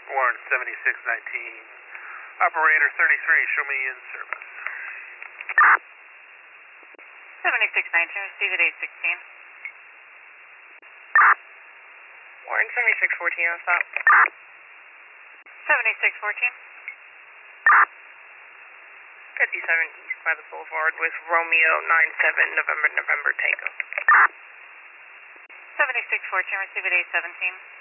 Warren 7619. Operator 33, show me in service. 7619, receive at 816. Warren 7614 on stop. 7614. 57 East Violet Boulevard with Romeo 97 November Tango. 7614, receive at 817.